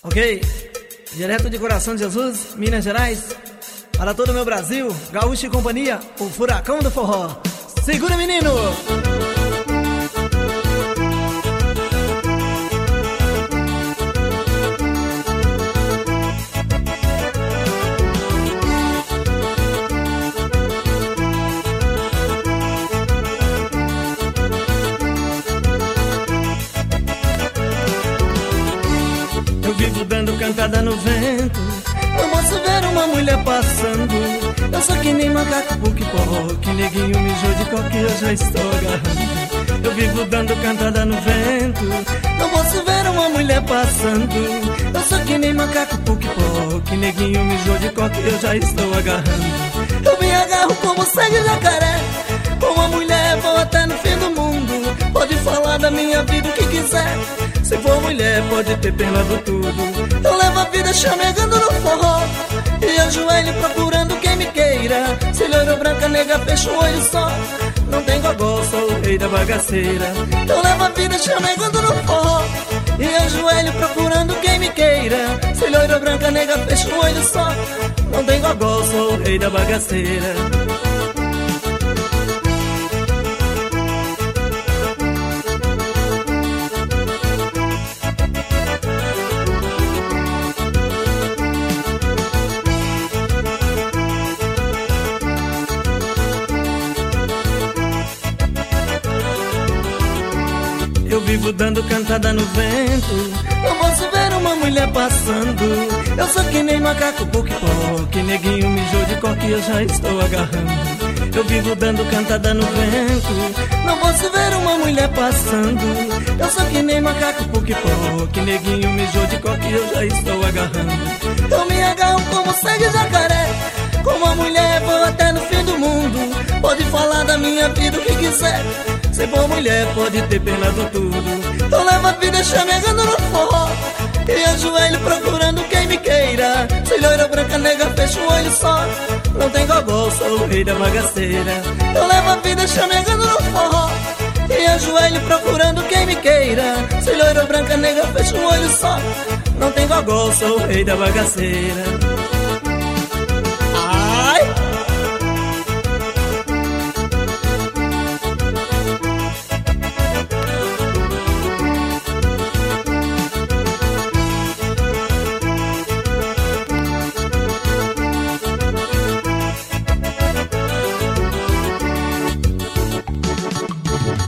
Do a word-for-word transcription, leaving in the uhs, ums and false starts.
Ok? Direto de Coração de Jesus, Minas Gerais, para todo o meu Brasil, Gaúcho e companhia, o furacão do forró. Segura, menino! Eu vivo dando cantada no vento, não posso ver uma mulher passando. Eu sou que nem macaco puque-pó, que neguinho mijou de coque, eu já estou agarrando. Eu vivo dando cantada no vento, não posso ver uma mulher passando. Eu sou que nem macaco puque-pó, que neguinho mijou de coque, eu já estou agarrando. Eu me agarro como sangue de jacaré, com uma mulher vou até no fim do mundo. Pode falar da minha vida o que quiser, se for mulher pode ter perlado tudo. Eu levo a vida chamegando no forró e ajoelho procurando quem me queira. Se loira branca nega fecha o olho só, não tem gogó, sou o rei da bagaceira. Eu levo a vida chamegando no forró e ajoelho procurando quem me queira. Se loira branca nega fecha o olho só, não tem gogó, sou o rei da bagaceira. Eu vivo dando cantada no vento, não posso ver uma mulher passando. Eu sou que nem macaco puque-pó, que neguinho mijou de coque, eu já estou agarrando. Eu vivo dando cantada no vento, não posso ver uma mulher passando. Eu sou que nem macaco puque-pó, que neguinho mijou de coque, eu já estou agarrando. Eu me agarro como sangue de jacaré, como a mulher vou até no fim do mundo. Pode falar da minha vida o que quiser, se for mulher pode ter perlado tudo. Eu levo a vida chamegando no forró e ajoelho procurando quem me queira. Se loira branca nega fecha o olho só, não tem gogó, sou o rei da bagaceira. Eu levo a vida chamegando no forró e ajoelho procurando quem me queira. Se loira branca nega fecha o olho só, não tem gogó, sou o rei da bagaceira.